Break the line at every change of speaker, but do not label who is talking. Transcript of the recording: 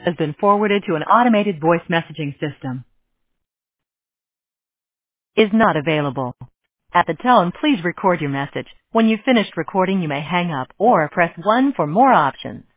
has been forwarded to an automated voice messaging system. Is not available. At the tone, please record your message. When you've finished recording, you may hang up or press 1 for more options.